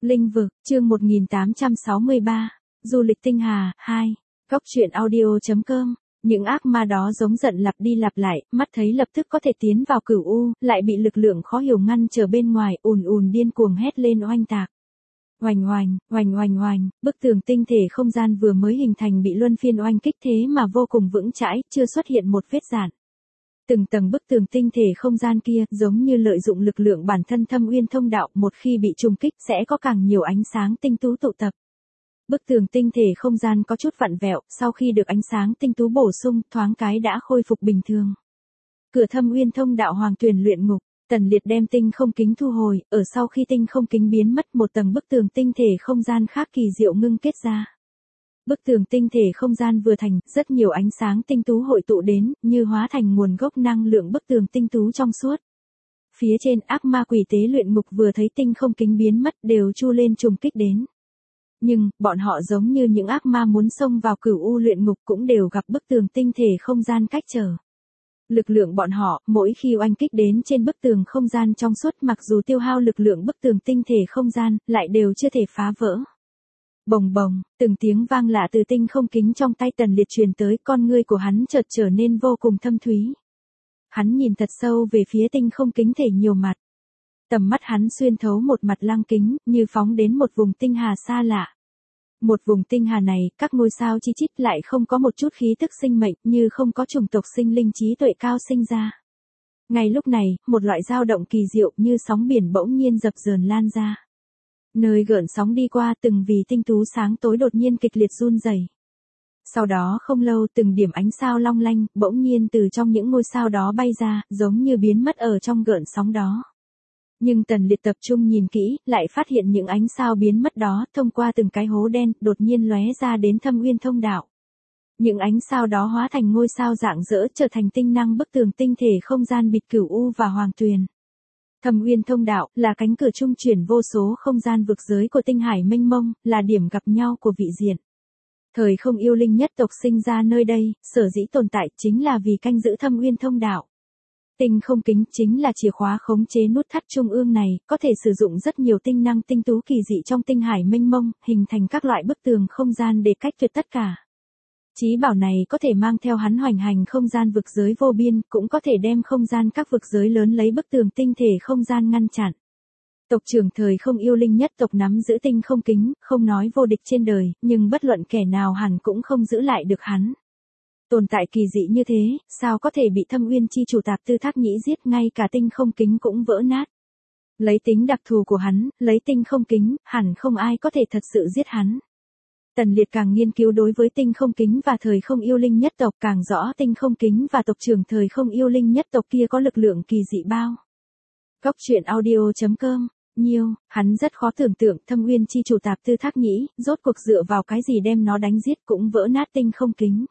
Linh vực, chương 1863, du lịch tinh hà, 2. Góc truyện audio.com. Những ác ma đó giống giận lặp đi lặp lại, mắt thấy lập tức có thể tiến vào cửu u, lại bị lực lượng khó hiểu ngăn trở bên ngoài, ùn ùn điên cuồng hét lên oanh tạc. Oành oành, oành oành oành, bức tường tinh thể không gian vừa mới hình thành bị luân phiên oanh kích thế mà vô cùng vững chãi, chưa xuất hiện một vết rạn. Từng tầng bức tường tinh thể không gian kia, giống như lợi dụng lực lượng bản thân thâm uyên thông đạo, một khi bị trùng kích sẽ có càng nhiều ánh sáng tinh tú tụ tập. Bức tường tinh thể không gian có chút vặn vẹo, sau khi được ánh sáng tinh tú bổ sung, thoáng cái đã khôi phục bình thường. Cửa thâm uyên thông đạo hoàng tuyển luyện ngục, Tần Liệt đem tinh không kính thu hồi, ở sau khi tinh không kính biến mất, một tầng bức tường tinh thể không gian khác kỳ diệu ngưng kết ra. Bức tường tinh thể không gian vừa thành, rất nhiều ánh sáng tinh tú hội tụ đến, như hóa thành nguồn gốc năng lượng bức tường tinh tú trong suốt. Phía trên ác ma quỷ tế luyện ngục vừa thấy tinh không kính biến mất đều chu lên trùng kích đến. Nhưng, bọn họ giống như những ác ma muốn xông vào cửu u luyện ngục cũng đều gặp bức tường tinh thể không gian cách trở. Lực lượng bọn họ, mỗi khi oanh kích đến trên bức tường không gian trong suốt mặc dù tiêu hao lực lượng bức tường tinh thể không gian, lại đều chưa thể phá vỡ. Bồng bồng, từng tiếng vang lạ từ tinh không kính trong tay Tần Liệt truyền tới, con ngươi của hắn chợt trở nên vô cùng thâm thúy. Hắn nhìn thật sâu về phía tinh không kính thể nhiều mặt. Tầm mắt hắn xuyên thấu một mặt lăng kính, như phóng đến một vùng tinh hà xa lạ. Một vùng tinh hà này, các ngôi sao chi chít lại không có một chút khí tức sinh mệnh, như không có chủng tộc sinh linh trí tuệ cao sinh ra. Ngay lúc này, một loại dao động kỳ diệu như sóng biển bỗng nhiên dập dờn lan ra. Nơi gợn sóng đi qua từng vì tinh tú sáng tối đột nhiên kịch liệt run rẩy. Sau đó không lâu từng điểm ánh sao long lanh, bỗng nhiên từ trong những ngôi sao đó bay ra, giống như biến mất ở trong gợn sóng đó. Nhưng Tần Liệt tập trung nhìn kỹ, lại phát hiện những ánh sao biến mất đó, thông qua từng cái hố đen, đột nhiên lóe ra đến thâm uyên thông đạo. Những ánh sao đó hóa thành ngôi sao rạng rỡ, trở thành tinh năng bức tường tinh thể không gian bịt cửu u và hoàng tuyền. Thâm uyên thông đạo, là cánh cửa trung chuyển vô số không gian vực giới của tinh hải mênh mông, là điểm gặp nhau của vị diện. Thời không yêu linh nhất tộc sinh ra nơi đây, sở dĩ tồn tại chính là vì canh giữ thâm uyên thông đạo. Tinh không kính chính là chìa khóa khống chế nút thắt trung ương này, có thể sử dụng rất nhiều tinh năng tinh tú kỳ dị trong tinh hải mênh mông, hình thành các loại bức tường không gian để cách tuyệt tất cả. Chí bảo này có thể mang theo hắn hoành hành không gian vực giới vô biên, cũng có thể đem không gian các vực giới lớn lấy bức tường tinh thể không gian ngăn chặn. Tộc trưởng thời không yêu linh nhất tộc nắm giữ tinh không kính, không nói vô địch trên đời, nhưng bất luận kẻ nào hẳn cũng không giữ lại được hắn. Tồn tại kỳ dị như thế, sao có thể bị thâm uyên chi chủ Tạp Tư Thác Nhĩ giết, ngay cả tinh không kính cũng vỡ nát. Lấy tính đặc thù của hắn, lấy tinh không kính, hẳn không ai có thể thật sự giết hắn. Tần Liệt càng nghiên cứu đối với tinh không kính và thời không yêu linh nhất tộc, càng rõ tinh không kính và tộc trưởng thời không yêu linh nhất tộc kia có lực lượng kỳ dị bao. Góc truyện audio.com. Hắn rất khó tưởng tượng thâm uyên chi chủ Tạp Tư Thác Nhĩ, rốt cuộc dựa vào cái gì đem nó đánh giết cũng vỡ nát tinh không kính.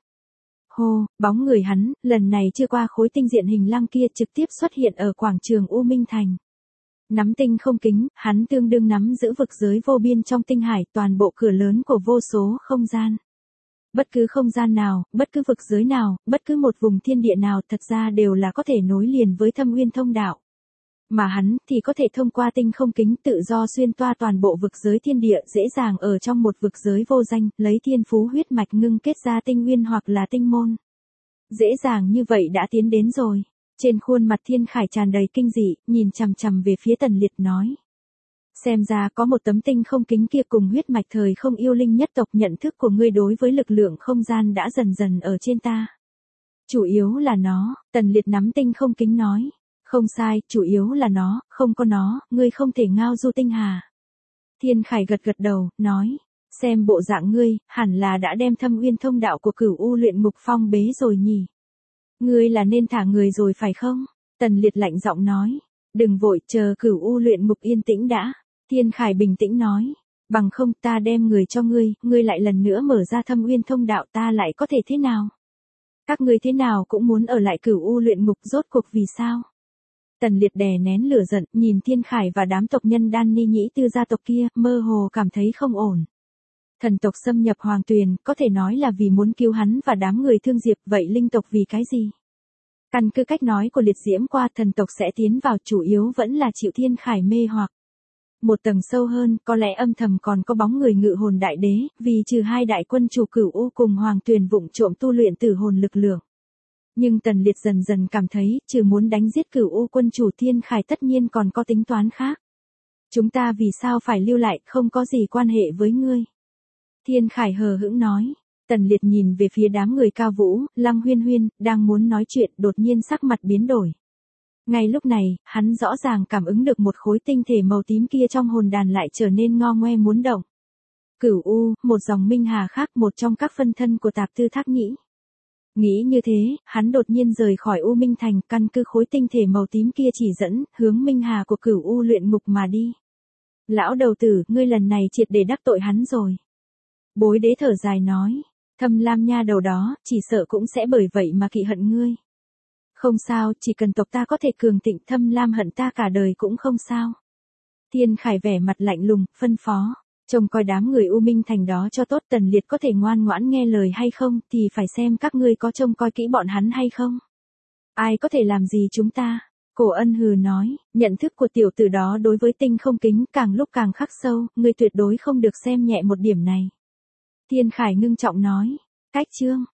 Hô, bóng người hắn, lần này chưa qua khối tinh diện hình lăng kia trực tiếp xuất hiện ở quảng trường U Minh Thành. Nắm tinh không kính, hắn tương đương nắm giữ vực giới vô biên trong tinh hải, toàn bộ cửa lớn của vô số không gian. Bất cứ không gian nào, bất cứ vực giới nào, bất cứ một vùng thiên địa nào thật ra đều là có thể nối liền với thâm uyên thông đạo. Mà hắn thì có thể thông qua tinh không kính tự do xuyên toa toàn bộ vực giới thiên địa, dễ dàng ở trong một vực giới vô danh, lấy thiên phú huyết mạch ngưng kết ra tinh nguyên hoặc là tinh môn. Dễ dàng như vậy đã tiến đến rồi. Trên khuôn mặt Thiên Khải tràn đầy kinh dị, nhìn chằm chằm về phía Tần Liệt nói. Xem ra có một tấm tinh không kính kia cùng huyết mạch thời không yêu linh nhất tộc, nhận thức của ngươi đối với lực lượng không gian đã dần dần ở trên ta. Chủ yếu là nó, Tần Liệt nắm tinh không kính nói. Không sai, chủ yếu là nó, không có nó, ngươi không thể ngao du tinh hà. Thiên Khải gật gật đầu, nói. Xem bộ dạng ngươi, hẳn là đã đem thâm uyên thông đạo của cửu u luyện ngục phong bế rồi nhỉ. Ngươi là nên thả người rồi phải không? Tần Liệt lạnh giọng nói. Đừng vội, chờ cửu u luyện ngục yên tĩnh đã. Thiên Khải bình tĩnh nói. Bằng không ta đem người cho ngươi lại lần nữa mở ra thâm uyên thông đạo, ta lại có thể thế nào? Các ngươi thế nào cũng muốn ở lại cửu u luyện ngục, rốt cuộc vì sao? Tần Liệt đè nén lửa giận, nhìn Thiên Khải và đám tộc nhân Đan Ni Nhĩ Tư gia tộc kia, mơ hồ cảm thấy không ổn. Thần tộc xâm nhập hoàng tuyền, có thể nói là vì muốn cứu hắn và đám người Thương Diệp, vậy linh tộc vì cái gì? Căn cứ cách nói của Liệt Diễm qua, thần tộc sẽ tiến vào, chủ yếu vẫn là chịu Thiên Khải mê hoặc. Một tầng sâu hơn, có lẽ âm thầm còn có bóng người ngự hồn đại đế, vì trừ hai đại quân chủ Cửu U cùng Hoàng Tuyền vụng trộm tu luyện tử hồn lực lượng. Nhưng Tần Liệt dần dần cảm thấy, trừ muốn đánh giết Cửu U quân chủ Thiên Khải tất nhiên còn có tính toán khác. Chúng ta vì sao phải lưu lại, không có gì quan hệ với ngươi. Thiên Khải hờ hững nói. Tần Liệt nhìn về phía đám người Cao Vũ, Lăng Huyên Huyên, đang muốn nói chuyện, đột nhiên sắc mặt biến đổi. Ngay lúc này, hắn rõ ràng cảm ứng được một khối tinh thể màu tím kia trong hồn đàn lại trở nên ngo ngoe muốn động. Cửu U, một dòng minh hà khác, một trong các phân thân của Tạp Tư Thác Nhĩ. Nghĩ như thế, hắn đột nhiên rời khỏi U Minh Thành, căn cứ khối tinh thể màu tím kia chỉ dẫn, hướng minh hà của Cửu U luyện ngục mà đi. Lão đầu tử, ngươi lần này triệt để đắc tội hắn rồi. Bối đế thở dài nói, Thâm Lam nha đầu đó, chỉ sợ cũng sẽ bởi vậy mà kỵ hận ngươi. Không sao, chỉ cần tộc ta có thể cường thịnh, Thâm Lam hận ta cả đời cũng không sao. Thiên Khải vẻ mặt lạnh lùng, phân phó, trông coi đám người U Minh Thành đó cho tốt. Tần Liệt có thể ngoan ngoãn nghe lời hay không, thì phải xem các ngươi có trông coi kỹ bọn hắn hay không. Ai có thể làm gì chúng ta? Cổ Ân hừ nói, nhận thức của tiểu tử đó đối với Tinh Không Kính càng lúc càng khắc sâu, ngươi tuyệt đối không được xem nhẹ một điểm này. Thiên Khải ngưng trọng nói, cách chương.